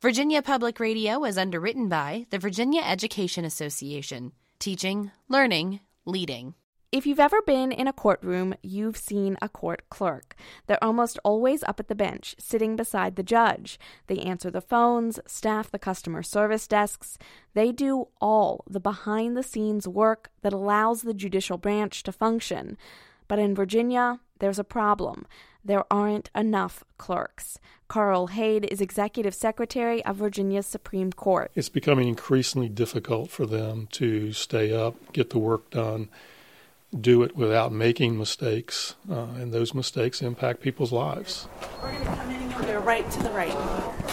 Virginia Public Radio is underwritten by the Virginia Education Association. Teaching, learning, leading. If you've ever been in a courtroom, you've seen a court clerk. They're almost always up at the bench, sitting beside the judge. They answer the phones, staff the customer service desks. They do all the behind-the-scenes work that allows the judicial branch to function. But in Virginia, there's a problem. There aren't enough clerks. Carl Hayde is executive secretary of Virginia's Supreme Court. It's becoming increasingly difficult for them to stay up, get the work done, do it without making mistakes, and those mistakes impact people's lives. We're going to come in and you'll go right to the right.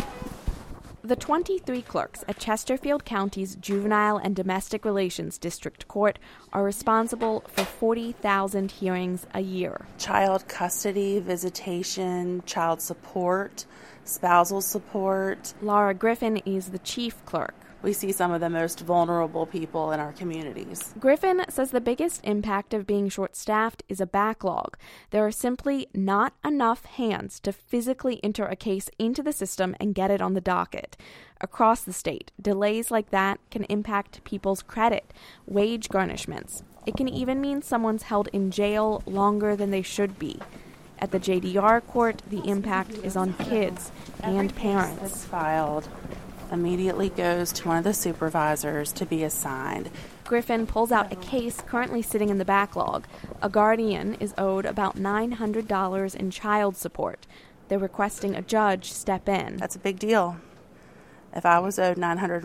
The 23 clerks at Chesterfield County's Juvenile and Domestic Relations District Court are responsible for 40,000 hearings a year. Child custody, visitation, child support, spousal support. Laura Griffin is the chief clerk. We see some of the most vulnerable people in our communities. Griffin says the biggest impact of being short-staffed is a backlog. There are simply not enough hands to physically enter a case into the system and get it on the docket. Across the state, delays like that can impact people's credit, wage garnishments. It can even mean someone's held in jail longer than they should be. At the JDR court, the impact is on kids and parents. Every case that's filed immediately goes to one of the supervisors to be assigned. Griffin pulls out a case currently sitting in the backlog. A guardian is owed about $900 in child support. They're requesting a judge step in. That's a big deal. If I was owed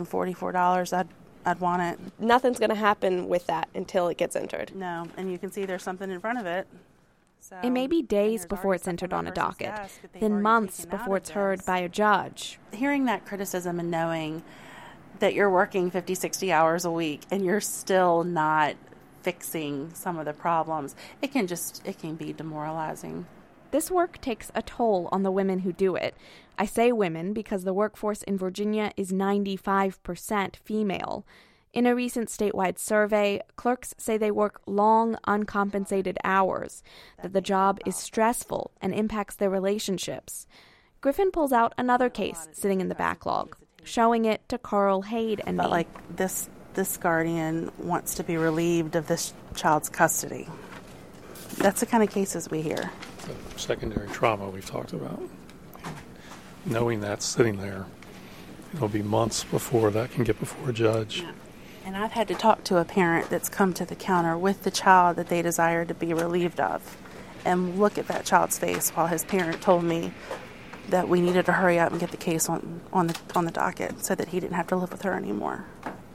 $944, I'd want it. Nothing's going to happen with that until it gets entered. No, and you can see there's something in front of it. So, it may be days before it's entered on a docket, then months before it's heard by a judge. Hearing that criticism and knowing that you're working 50, 60 hours a week and you're still not fixing some of the problems, it can be demoralizing. This work takes a toll on the women who do it. I say women because the workforce in Virginia is 95% female. In a recent statewide survey, clerks say they work long, uncompensated hours, that the job is stressful and impacts their relationships. Griffin pulls out another case sitting in the backlog, showing it to Carl Hayde and me. But like this guardian wants to be relieved of this child's custody. That's the kind of cases we hear. The secondary trauma we've talked about. Knowing that's sitting there, it'll be months before that can get before a judge. Yeah. And I've had to talk to a parent that's come to the counter with the child that they desire to be relieved of and look at that child's face while his parent told me that we needed to hurry up and get the case on the docket so that he didn't have to live with her anymore.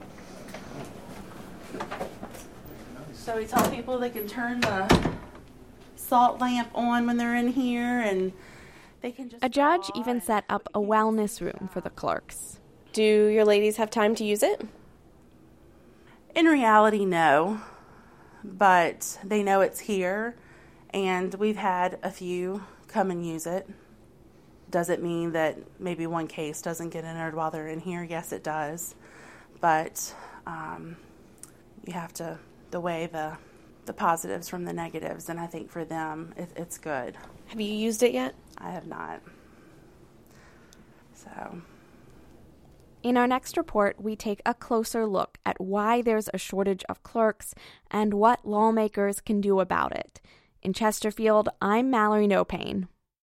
So we tell people they can turn the salt lamp on when they're in here and they can just... A judge even set up a wellness room for the clerks. Do your ladies have time to use it? In reality, no, but they know it's here, and we've had a few come and use it. Does it mean that maybe one case doesn't get entered while they're in here? Yes, it does, but you have to weigh the positives from the negatives, and I think for them, it's good. Have you used it yet? I have not. So... In our next report, we take a closer look at why there's a shortage of clerks and what lawmakers can do about it. In Chesterfield, I'm Mallory Nopane.